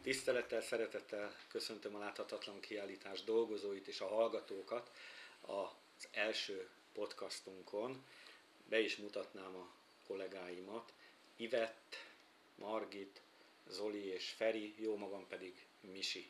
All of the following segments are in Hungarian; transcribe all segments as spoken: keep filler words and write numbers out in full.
Tisztelettel, szeretettel köszöntöm a Láthatatlan Kiállítás dolgozóit és a hallgatókat az első podcastunkon. Be is mutatnám a kollégáimat. Ivett, Margit, Zoli és Feri, jó magam pedig Misi.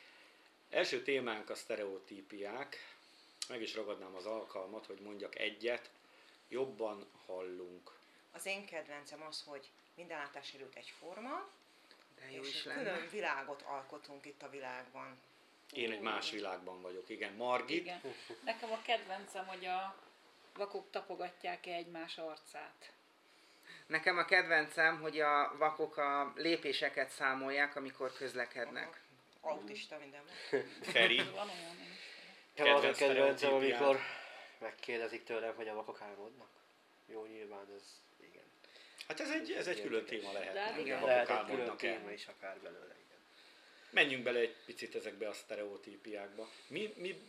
Első témánk a sztereotípiák. Meg is ragadnám az alkalmat, hogy mondjak egyet. Jobban hallunk. Az én kedvencem az, hogy minden látássérült egyforma, de jó és is külön lenne. világot alkotunk itt a világban. Én egy más világban vagyok, igen. Margit? Igen. Nekem a kedvencem, hogy a vakok tapogatják egymás arcát. Nekem a kedvencem, hogy a vakok a lépéseket számolják, amikor közlekednek. Autista minden van. Feri? Van olyan, én is. Nekem az a Kedvenc kedvencem, sztereotípiád? amikor megkérdezik tőlem, hogy a vakok álmodnak. Jó, nyilván ez igen. Hát ez egy, ez egy külön téma lehet. De hát hogy igen. a Lehet vakok egy külön álmodnak-e. téma is akár belőle, igen. Menjünk bele egy picit ezekbe a sztereotípiákba. Mi, mi,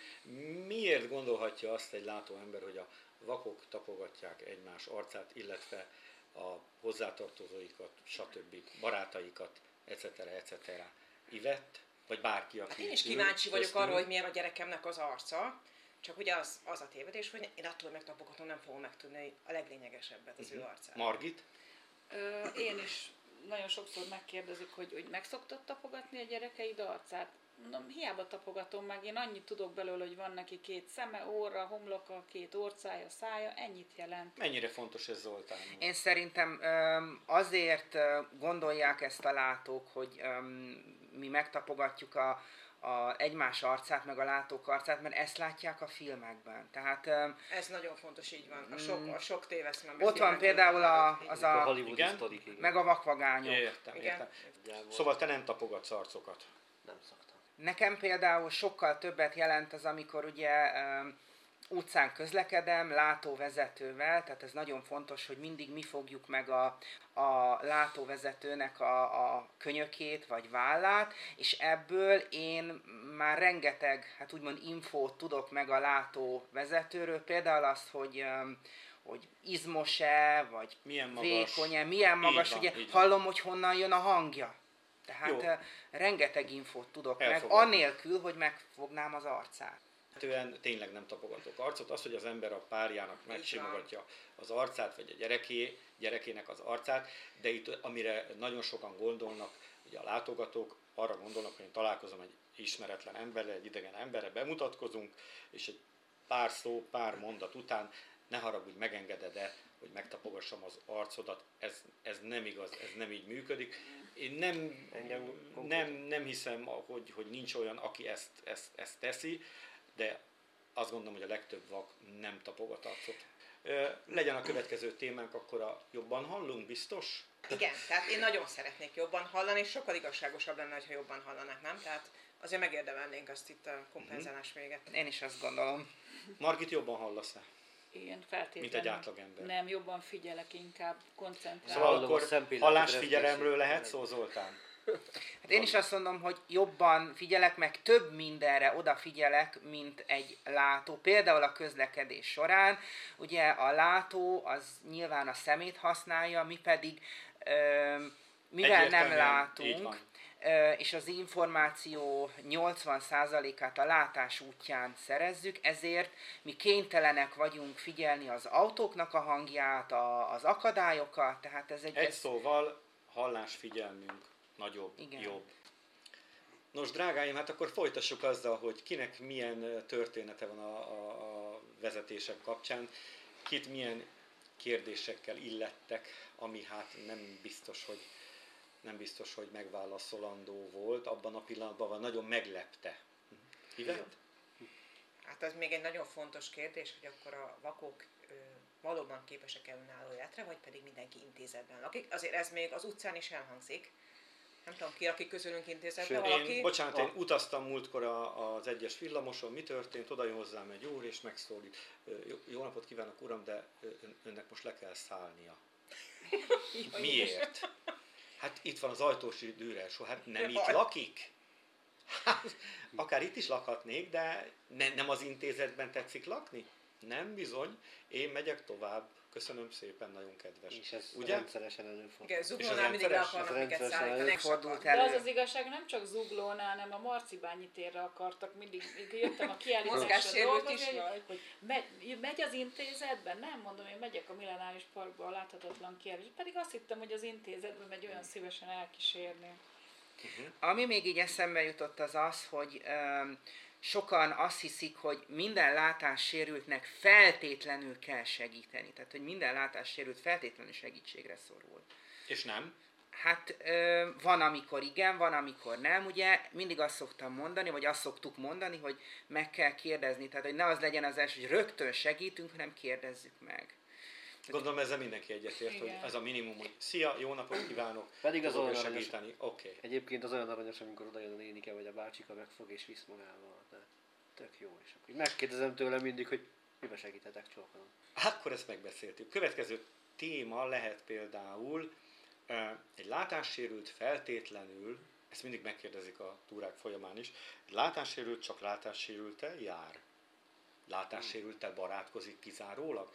miért gondolhatja azt egy látó ember, hogy a vakok tapogatják egymás arcát, illetve a hozzátartozóikat, stb. Barátaikat, et cetera et cetera. Ivett? Vagy bárki, aki Hát én is ül kíváncsi vagyok köztünk? arra, hogy milyen a gyerekemnek az arca, csak ugye az, az a tévedés, hogy én attól megtapogatom, nem fogom megtudni a leglényegesebbet az ő arcát. Margit? Ö, én is nagyon sokszor megkérdezik, hogy, hogy meg szoktad tapogatni a gyerekeid arcát. Mondom, hiába tapogatom meg, én annyit tudok belőle, hogy van neki két szeme, orra, homloka, két orcája, szája, ennyit jelent. Mennyire fontos ez, Zoltán? Én szerintem öm, azért ö, gondolják ezt a látók, hogy öm, mi megtapogatjuk a, a egymás arcát, meg a látók arcát, mert ezt látják a filmekben. Tehát öm, Ez nagyon fontos, így van. A sok, a sok téveszmem. ott van például a, az A a, hollywoodi igen? sztorik, igen. meg a vakvagányok. Értem, Igen. értem. Nagyjából Szóval te nem tapogatsz arcokat. nem szoktam. Nekem például sokkal többet jelent az, amikor ugye um, utcán közlekedem látóvezetővel, tehát ez nagyon fontos, hogy mindig mi fogjuk meg a, a látóvezetőnek a, a könyökét vagy vállát, és ebből én már rengeteg, hát úgymond infót tudok meg a látóvezetőről, például azt, hogy um, hogy izmos-e, vagy Milyen magas. vékony-e, milyen magas, van, ugye így van. hallom, hogy honnan jön a hangja. Tehát Jó. uh, rengeteg infót tudok Elfogadom. meg, anélkül, hogy megfognám az arcát. Alapvetően tényleg nem tapogatok arcot. Az, hogy az ember a párjának megsimogatja az arcát, vagy a gyereké, gyerekének az arcát, de itt amire nagyon sokan gondolnak, ugye a látogatók arra gondolnak, hogy én találkozom egy ismeretlen emberrel, egy idegen emberrel, bemutatkozunk, és egy pár szó, pár mondat után ne haragudj, megengeded-e, hogy megtapogassam az arcodat, ez, ez nem igaz, ez nem így működik. Én nem, Engem nem, nem hiszem, hogy, hogy nincs olyan, aki ezt, ezt, ezt teszi, de azt gondolom, hogy a legtöbb vak nem tapogat arcot. Ö, Legyen a következő témánk, akkor a jobban hallunk, biztos? Igen, tehát én nagyon szeretnék jobban hallani, és sokkal igazságosabb lenne, ha jobban hallanák, nem? Tehát azért megérdemelnénk azt itt a kompenzálás véget. Én is azt gondolom. Margit, jobban hallasz-e? Én feltétlenül. Mint egy átlagember. Nem, jobban figyelek, inkább koncentrálok. Szóval Hallom a akkor szempillantot, hallásfigyelemről reflexi- lehet szó, Zoltán? Hát én is azt mondom, hogy jobban figyelek, meg több mindenre odafigyelek, mint egy látó. Például a közlekedés során, ugye a látó az nyilván a szemét használja, mi pedig, ö, mivel nem Egyértelműen így látunk, van. ö, és az információ nyolcvan százalékát a látás útján szerezzük, ezért mi kénytelenek vagyunk figyelni az autóknak a hangját, a, az akadályokat, tehát ez egy... Egy ez- szóval hallásfigyelmünk nagyobb, Igen. jobb. Nos, drágáim, hát akkor folytassuk azzal, hogy kinek milyen története van a, a, a vezetések kapcsán, kit milyen kérdésekkel illettek, ami hát nem biztos, hogy, nem biztos, hogy megválaszolandó volt, abban a pillanatban van, nagyon meglepte. Ivett? Hát ez még egy nagyon fontos kérdés, hogy akkor a vakok ö, valóban képesek-e önálló életre, vagy pedig mindenki intézetben lakik. Azért ez még az utcán is elhangzik. Nem tudom ki, aki közülünk intézetben Sőt, valaki. Én, bocsánat, én Ah. utaztam múltkor a, az egyes villamoson, mi történt, oda jön hozzám egy úr, és megszólít. Jó, jó napot kívánok, uram, de ön, önnek most le kell szállnia. Miért? Hát itt van az Ajtósi Dürer-só, hát nem itt lakik? Hát, akár itt is lakhatnék, de ne, nem az intézetben tetszik lakni? Nem bizony, én megyek tovább. Köszönöm szépen, nagyon kedves. És ez Ugye? rendszeresen előfordul. Igen, És zuglónál az mindig le rendszeres- akarnak az minket rendszeresen szállítani. előfordult sokan. De elő. az az igazság, nem csak Zuglónál, hanem a Marcibányi térre akartak mindig, mindig jöttem a kiállításra Mozgássérült dolgozni, is hogy, vagy? hogy megy, megy az intézetben? Nem, mondom, én megyek a Millenáris Parkba a láthatatlan kiállítás. Pedig azt hittem, hogy az intézetben megy, olyan szívesen elkísérni. Ami még így eszembe jutott az az, hogy öm, sokan azt hiszik, hogy minden látássérültnek feltétlenül kell segíteni. Tehát, hogy minden látássérült feltétlenül segítségre szorul. És nem? Hát ö, van, amikor igen, van, amikor nem. Ugye mindig azt szoktam mondani, vagy azt szoktuk mondani, hogy meg kell kérdezni. Tehát, hogy ne az legyen az első, hogy rögtön segítünk, hanem kérdezzük meg. Gondolom ezzel mindenki egyetért, hogy Igen. ez a minimum, hogy szia, jó napot kívánok, Pedig az tudok olyan segíteni, oké. Okay. Egyébként az olyan aranyos, amikor oda jön a nénike, vagy a bácsika megfog és visz magával. De tök jó. És akkor megkérdezem tőle mindig, hogy miben segíthetek, csókolom. Akkor ezt megbeszéltük. Következő téma lehet például uh, egy látássérült feltétlenül, ezt mindig megkérdezik a túrák folyamán is, egy látássérült csak látássérültel jár? Látássérülttel barátkozik kizárólag?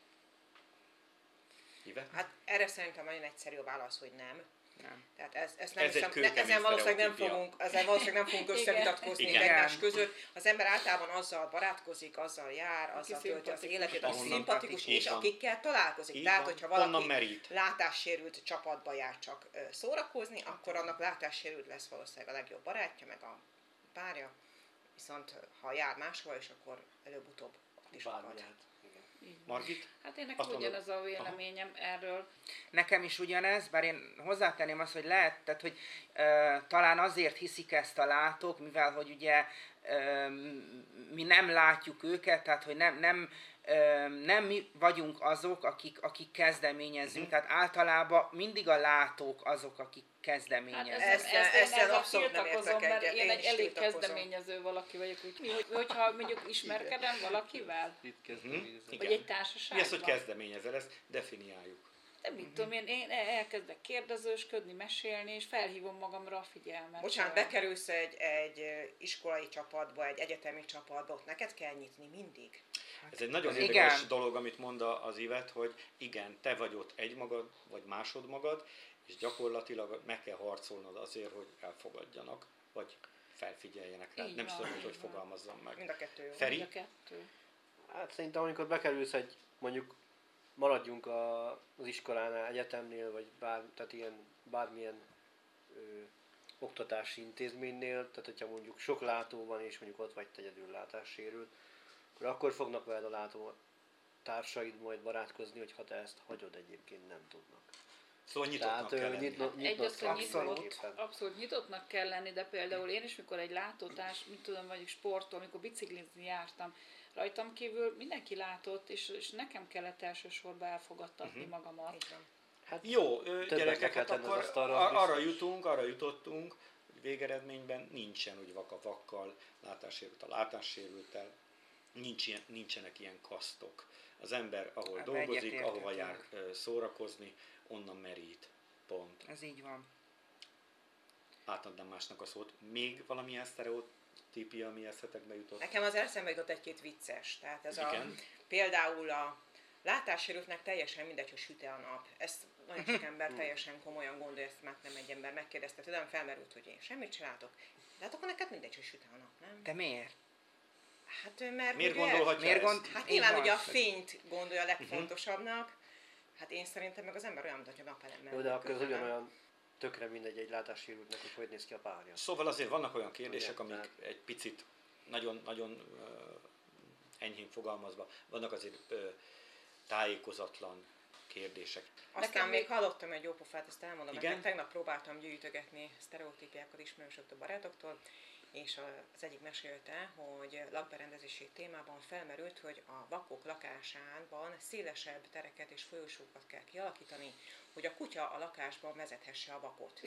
Ive? Hát erre szerintem nagyon egyszerű a válasz, hogy nem. Nem. Tehát ez, ezt nem Ez egy hiszem, ne, kőkemény ezen valószínűleg nem sztereotípia. fogunk, ezen valószínűleg nem fogunk Igen. összevitatkozni Igen. egymás között. Az ember általában azzal barátkozik, azzal jár, Aki azzal tölti az szimpatikus. életét, aki Ahonnan- szimpatikus, így és van. akikkel találkozik. Így Tehát, van. hogyha Honnan valaki merít? látássérült csapatba jár csak ö, szórakozni, akkor annak látássérült lesz valószínűleg a legjobb barátja, meg a párja. Viszont ha jár máshol, és akkor előbb-utóbb ott is Bármi akad. lehet. Igen. Így van. Margit? Hát én Azt nekem mondod- ugyanaz a véleményem erről. Nekem is ugyanez, bár én hozzátenném azt, hogy lehet, tehát, hogy ö, talán azért hiszik ezt a látók, mivel hogy ugye ö, mi nem látjuk őket, tehát hogy nem, nem, ö, nem mi vagyunk azok, akik, akik kezdeményezünk, Mhm. tehát általában mindig a látók azok, akik Hát kezdeményeznek. ez, Ezzel- ez, ez, ezzel ez a abszolút nem tiltakozom, értek mert egyet, én én egy is elég tiltakozom. kezdeményező valaki vagyok, úgy, mi, hogy, hogyha mondjuk ismerkedem valakivel, Itt Mhm. kezdeményezem. vagy Igen. egy Mi társaságban. az, hogy kezdeményezel, ezt definiáljuk. De mit tudom én, én elkezdek kérdezősködni, mesélni, és felhívom magamra a figyelmet. Bocsánat, Szóval- bekerülsz egy, egy ö, iskolai csapatba, egy egyetemi csapatba, ott neked kell nyitni mindig. Ez egy nagyon Igen. érdekes dolog, amit mond a- az Ivet, hogy igen, te vagy ott egymagad, vagy másodmagad, és gyakorlatilag meg kell harcolnod azért, hogy elfogadjanak, vagy felfigyeljenek rá. Így Nem is van, tudom, hogy így hogy van. fogalmazzam meg. Mind a kettő jó. Feri? Mind a kettő. Hát szerintem amikor bekerülsz egy, mondjuk maradjunk a, az iskolánál, egyetemnél, vagy bár, tehát ilyen, bármilyen ö, oktatási intézménynél, tehát hogyha mondjuk sok látó van, és mondjuk ott vagy te egyedül látássérült, akkor akkor fognak veled a látó társaid majd barátkozni, hogyha te ezt hagyod, egyébként nem tudnak. Szóval nyitottnak Tehát, kell ö, lenni. nyitno- Egy nyitnod az, kell hogy Abszolút. nyitott, abszolút nyitottnak kell lenni, de például én is, mikor egy látótárs, mit tudom, vagy sportol, amikor biciklizni jártam, rajtam kívül mindenki látott, és, és nekem kellett elsősorban elfogadtatni Mhm. magamat. Így van. Hát Jó, ö, Többet le gyerekek, kell hát tenni az akkor asztalra, ar- az arra biztos. jutunk, arra jutottunk, hogy végeredményben nincsen úgy vak a vakkal, látássérült a látássérülttel, nincs ilyen, nincsenek ilyen kasztok. Az ember, ahol Hát dolgozik, egyetértek ahova jár veled. ö, szórakozni, onnan merít. Pont. Ez így van. Átadnám másnak a szót. Még valamilyen sztereotípia, ami eszetekbe jutott? Nekem az eszembe jutott egy-két vicces. Tehát ez a, Igen. például a látássérültnek teljesen mindegy, hogy süt-e a nap. Ezt nagyon sok ember teljesen komolyan gondolja, ezt már nem egy ember megkérdezte tőlem, felmerült, hogy én semmit sem látok. De hát akkor neked mindegy, hogy süt-e a nap, nem? De miért? Hát mert Miért ugye, gondolhatja Miért ezt? gond- Hát Így nyilván van. ugye a fényt gondolja a legfontosabbnak. Hát én szerintem meg az ember olyan, mint hogy a napelemmel. jó, de akkor az működne, nem? ugyanolyan tökre mindegy egy látássérültnek, hogy hogy néz ki a párja. Szóval azért vannak olyan kérdések, Ugye, amik egy picit nagyon, nagyon ö, enyhén fogalmazva, vannak azért ö, tájékozatlan kérdések. Aztán Nekem még még- hallottam egy jó pofát, ezt elmondom Igen? nektek. Tegnap próbáltam gyűjtögetni sztereotípiákat ismerősöktől, barátoktól, és az egyik mesélte, hogy lakberendezési témában felmerült, hogy a vakok lakásában szélesebb tereket és folyosókat kell kialakítani, hogy a kutya a lakásban vezethesse a vakot.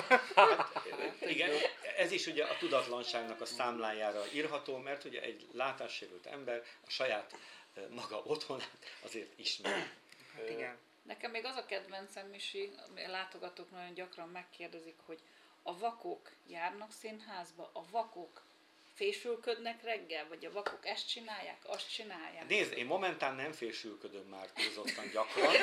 Igen, ez is ugye a tudatlanságnak a számlájára írható, mert ugye egy látássérült ember a saját ö, maga otthonát azért ismeri. Hát igen. Nekem még az a kedvencem, Misi, a látogatók nagyon gyakran megkérdezik, hogy a vakok járnak színházba, a vakok fésülködnek reggel, vagy a vakok ezt csinálják, azt csinálják? Nézd, én momentán nem fésülködöm már túlzottan gyakran.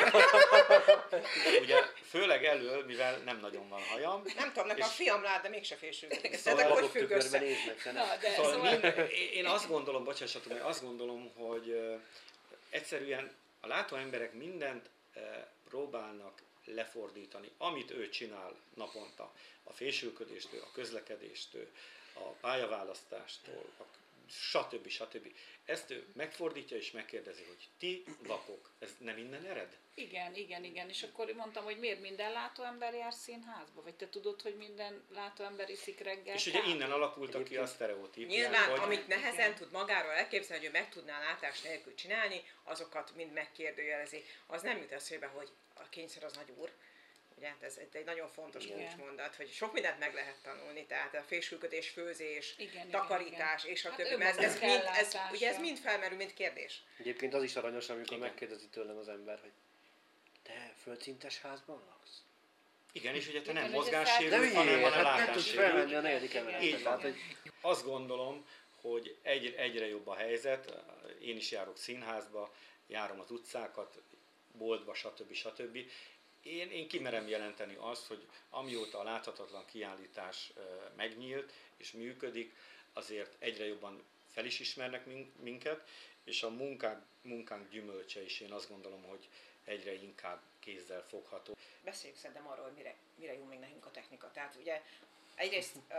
Ugye főleg elől, mivel nem nagyon van hajam. Nem tudom, nekem És- a fiam lát, de mégse fésülködik. Szóval Szóval hogy Vakok függ tükörben össze? néznek, te Na, nem. de Szóval szóval... mind, én azt gondolom, bocsássatok meg, azt gondolom, hogy ö, egyszerűen a látó emberek mindent ö, próbálnak lefordítani, amit ő csinál naponta. A fésülködéstől, a közlekedéstől, a pályaválasztástól, a stb. stb. Ezt ő megfordítja és megkérdezi, hogy ti vakok, ez nem innen ered? Igen, igen, igen. És akkor mondtam, hogy miért minden látóember jár színházba? Vagy te tudod, hogy minden látóember iszik reggel És ugye kávét? innen alakultak ki a sztereotípiák, Nyilván, hogy amit nehezen Igen. tud magáról elképzelni, hogy ő meg tudná látás nélkül csinálni, azokat mind megkérdőjelezi. Az nem jut eszébe, hogy a kényszer az nagy úr. Ugye, hát ez egy nagyon fontos Igen. kulcsmondat, hogy sok mindent meg lehet tanulni, tehát a fésülködés, főzés, Igen, takarítás igen, és a Hát többi. Ez, ez, önmagunk mind, ez, ellátása. ugye ez mind felmerül, mint kérdés. Egyébként az is aranyos, amikor Igen. megkérdezi tőlem az ember, hogy te földszintes házban laksz? igen, és ugye te Igen, nem ugye mozgássérült, fel- hanem hát hanem nem tudsz felmenni a látássérült. negyedik Igen, emeletre. így van. Tehát, hogy Azt gondolom, hogy egy, egyre jobb a helyzet, én is járok színházba, járom az utcákat, boltba, stb. stb. Én, én kimerem jelenteni azt, hogy amióta a láthatatlan kiállítás ö, megnyílt és működik, azért egyre jobban fel is ismernek min- minket, és a munkánk, munkánk gyümölcse is én azt gondolom, hogy egyre inkább kézzel fogható. Beszéljünk szerintem arról, hogy mire, mire jó még nekünk a technika. Tehát ugye egyrészt uh,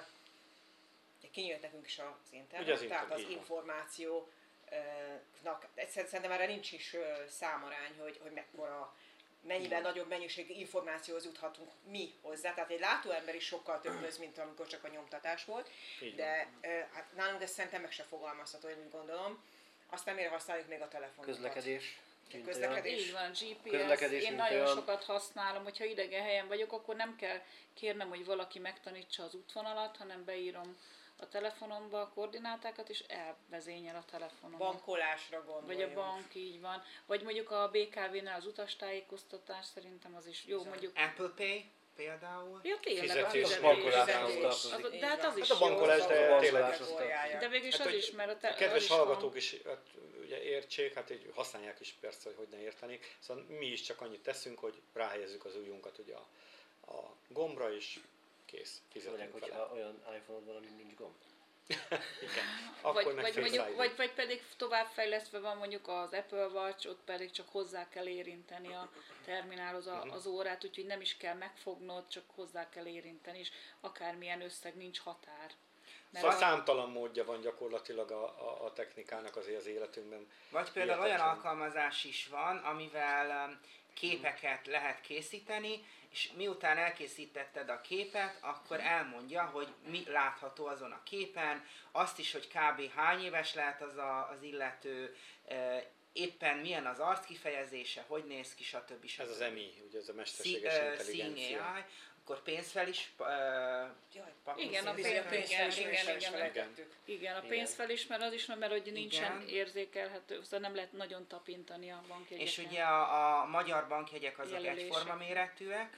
ugye kinyílt nekünk is az internet, Ugye az tehát internet, az így van. információnak, egyszerűen szerintem erre nincs is ö, számarány, hogy, hogy mekkora, mennyivel Igen. nagyobb mennyiségű információhoz juthatunk mi hozzá. Tehát egy látóember is sokkal többhöz, mint amikor csak a nyomtatás volt. Így De ö, hát nálunk ez szerintem meg se fogalmazható, én úgy gondolom. Aztán mire használjuk még a telefonunkat? közlekedés. mint Közlekedés. Így van, gé pé es, Közlekedés, én mint nagyon olyan. sokat használom, hogyha idegen helyen vagyok, akkor nem kell kérnem, hogy valaki megtanítsa az útvonalat, hanem beírom a telefonomba a koordinátákat, és elvezényel a telefonom. Bankolásra gondoljunk. Vagy a bank, így van. Vagy mondjuk a bé ká vé-nál az utastájékoztatás, szerintem az is jó, Bizony. mondjuk. Apple Pay például. Ja, tényleg a Fizetés, fizetés. bankoláshoz fizetés. tartozik. Az- De hát az is Hát a bankolás, jó. de Az a tényleg- bankoláshoz tartozik. De végül is Hát, az hogy is, mert a, te, A kedves az is van. hallgatók is hát, ugye értsék, hát így használják is persze, hogy hogy ne értenék. Szóval mi is csak annyit teszünk, hogy ráhelyezzük az ujjunkat ugye a, a gombra, és kész, Főleg, fizetünk vele. hogyha olyan iPhone-od van, amin nincs gomb. Igen. Akkor Vagy, meg vagy, Face mondjuk, áj dy. vagy, vagy pedig továbbfejlesztve van mondjuk az Apple Watch, ott pedig csak hozzá kell érinteni a terminálhoz a, Mhm. az órát, úgyhogy nem is kell megfognod, csak hozzá kell érinteni, és akármilyen összeg, nincs határ. Mert Szóval a- számtalan módja van gyakorlatilag a, a, a technikának azért az életünkben. Vagy például olyan Hihetetlen. alkalmazás is van, amivel um, képeket lehet készíteni, és miután elkészítetted a képet, akkor elmondja, hogy mi látható azon a képen, azt is, hogy kb. Hány éves lehet az a, az illető, e, éppen milyen az arckifejezése, hogy néz ki, stb. Ez az em i, ugye ez a Szí- mesterséges ö, intelligencia. Seeing á i, akkor pénzfel is, uh, Jaj, Igen, a bizony, pénz- igen, pénzfelismerésre igen, is igen. felejtettük. Igen, a Igen. pénzfelismer az is, mert hogy nincsen Igen. érzékelhető, szóval nem lehet nagyon tapintani a bankjegyeken. és ugye a, a magyar bankjegyek azok Jelölések. egyforma méretűek.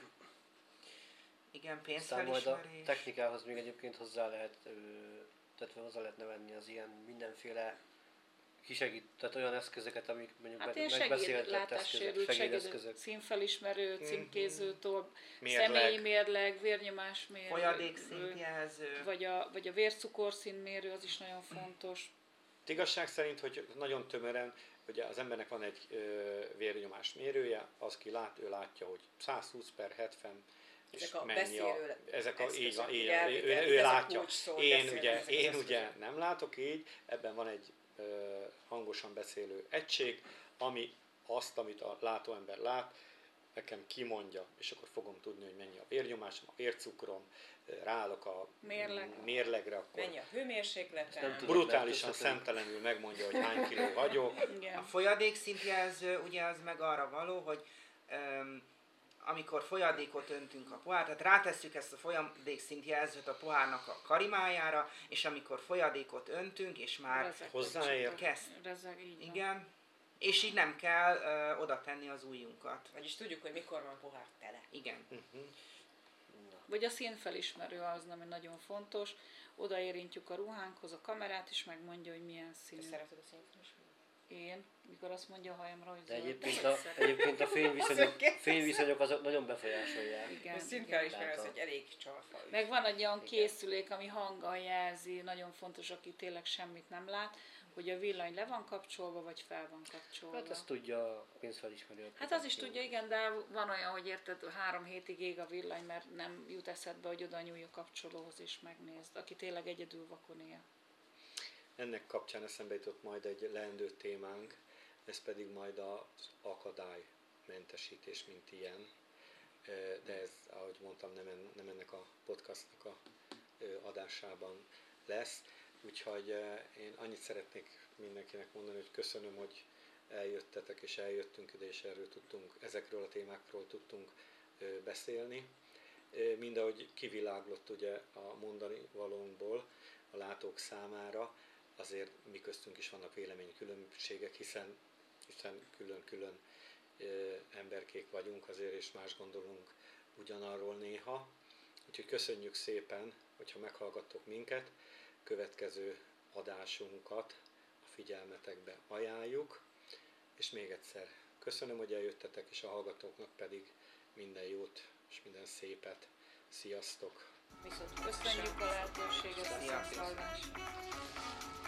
Igen, Aztán majd a pénzfelismerés. technikához még egyébként hozzá lehet, ö, tehát hozzá lehetne venni az ilyen mindenféle kisegít, tehát olyan eszközöket, amik mondjuk Hát meg- én megbeszéltett eszközök, segédlátássérült, segéd, segédeszközök. színfelismerő, címkézőtől, Mérleg. személyi mérleg, vérnyomásmérő, Folyadékszintjelző. vagy a, vagy a vércukorszínmérő, az is nagyon fontos. Igazság szerint, hogy nagyon tömören, ugye az embernek van egy ö, vérnyomás mérője, az ki lát, ő látja, hogy százhúsz per hetven, és Ezek a mennyi a, beszélő ezek a, így eszközök, van, így, ugye, van, ő, elvitel, ő, ő ez a látja. kulcsszó, Én beszélő ugye, ezek az én ugye eszközök. nem látok így, ebben van egy ö, hangosan beszélő egység, ami azt, amit a látóember lát, nekem kimondja, és akkor fogom tudni, hogy mennyi a vérnyomásom, a vércukrom, ráállok a Mérleg. mérlegre, akkor Mennyi a hőmérsékletem? nem tudom. brutálisan Mert összetudjuk. szemtelenül megmondja, hogy hány kiló vagyok. A Igen. folyadékszintjelző ugye az meg arra való, hogy öm, amikor folyadékot öntünk a pohár, tehát rátesszük ezt a folyadékszintjelzőt a pohárnak a karimájára, és amikor folyadékot öntünk, és már Rezeg hozzáér. kapcsolat. Kezd. Rezeg, így van. igen, és így nem kell ö, oda tenni az ujjunkat. Vagyis tudjuk, hogy mikor van a pohár tele. Igen. Uh-huh. Vagy a színfelismerő az, ami nagyon fontos. Odaérintjük a ruhánkhoz a kamerát, és megmondja, hogy milyen Te színű. szereted a színfelismerőt? Én, mikor azt mondja a hajamra, hogy De zöld. egyébként De a, szeretem. egyébként a fényviszonyok, Azért kérdezem. fényviszonyok azok nagyon befolyásolják. Igen, A igen. színfelismerő az Tehát a- egy elég csalfa. Meg van egy olyan Igen. készülék, ami hanggal jelzi, nagyon fontos, aki tényleg semmit nem lát, hogy a villany le van kapcsolva, vagy fel van kapcsolva. Hát ezt tudja a pénzfelismerő. Hát az is tudja, igen, de van olyan, hogy érted, három hétig ég a villany, mert nem jut eszedbe, hogy oda nyúlj a kapcsolóhoz és megnézd, aki tényleg egyedül vakon él. Ennek kapcsán eszembe jutott majd egy leendő témánk, ez pedig majd az akadálymentesítés, mint ilyen. De ez, ahogy mondtam, nem, en, nem ennek a podcastnak a adásában lesz. Úgyhogy én annyit szeretnék mindenkinek mondani, hogy köszönöm, hogy eljöttetek és eljöttünk ide, és erről tudtunk, ezekről a témákról tudtunk beszélni. Mind ahogy kiviláglott ugye a mondani valónkból a látók számára, azért mi köztünk is vannak véleménykülönbségek, hiszen, hiszen külön-külön emberkék vagyunk azért, és más gondolunk ugyanarról néha. Úgyhogy köszönjük szépen, hogyha meghallgattok minket, következő adásunkat a figyelmetekbe ajánljuk, és még egyszer köszönöm, hogy eljöttetek, és a hallgatóknak pedig minden jót és minden szépet. Sziasztok! Viszont Köszönjük a lehetőséget, a Sziasztok. szólásra.